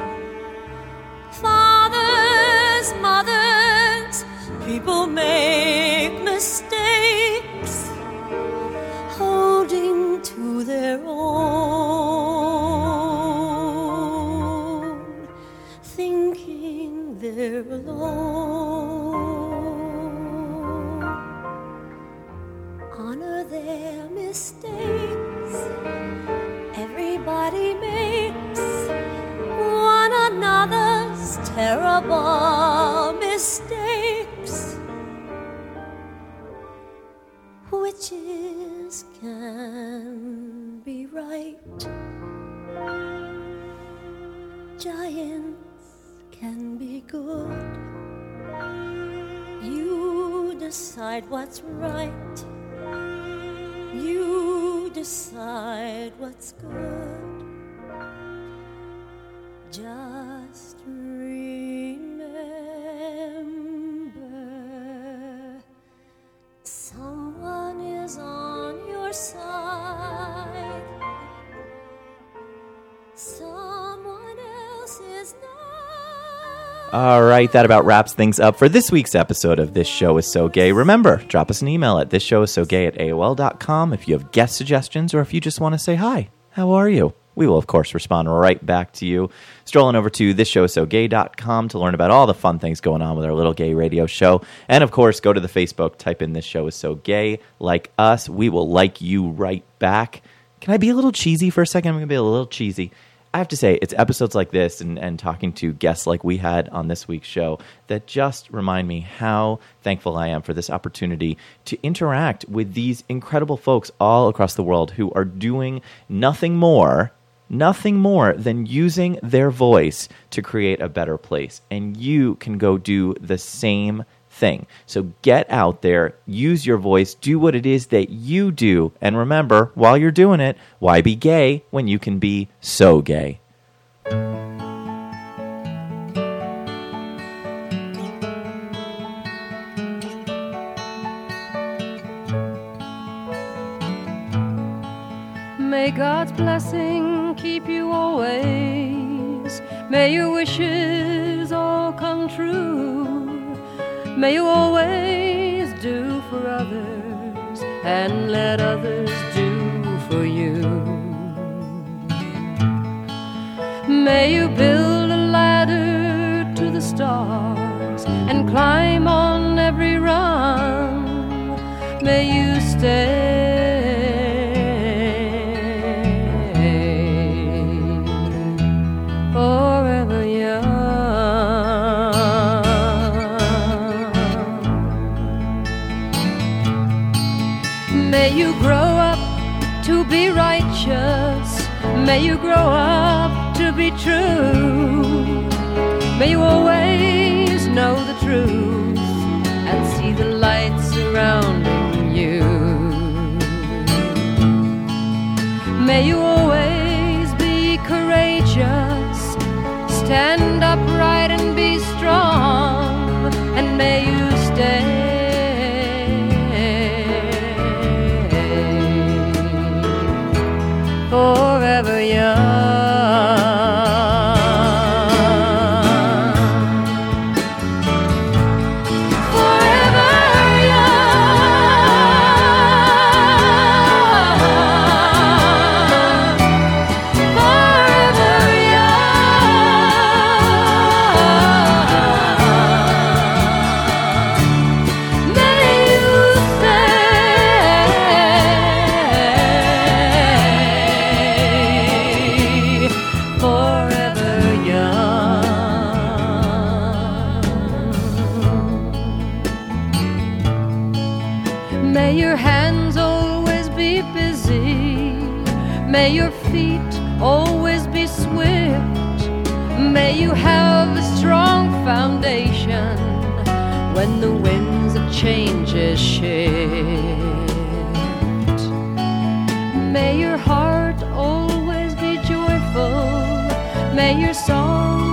Fathers, mothers, people make mistakes, holding to their own, thinking they're alone. Honor their mistakes. Everybody makes one another's terrible mistakes. Witches can be right. Giants can be good. You decide what's right. You decide what's good. Just remember, someone is on your side. Someone else is not. All right, that about wraps things up for this week's episode of This Show Is So Gay. Remember, drop us an email at thisshowissogay at A O L dot com if you have guest suggestions or if you just want to say hi. How are you? We will, of course, respond right back to you. Strolling over to this show is so gay dot com to learn about all the fun things going on with our little gay radio show. And, of course, go to the Facebook, type in This Show Is So Gay. Like us, we will like you right back. Can I be a little cheesy for a second? I'm going to be a little cheesy. I have to say, it's episodes like this and, and talking to guests like we had on this week's show that just remind me how thankful I am for this opportunity to interact with these incredible folks all across the world who are doing nothing more, nothing more than using their voice to create a better place. And you can go do the same thing. So get out there, use your voice, do what it is that you do. And remember, while you're doing it, why be gay when you can be so gay? May God's blessing keep you always. May your wishes all come true. May you always do for others and let others do for you. May you build a ladder to the stars and climb on every rung. May you stay forever young. May you grow up to be righteous. May you grow up to be true. May you always know the truth and see the light surrounding you. May you always be courageous, stand upright and be strong, and may you stay forever young. May your hands always be busy. May your feet always be swift. May you have a strong foundation when the winds of change shift. May your heart always be joyful. May your song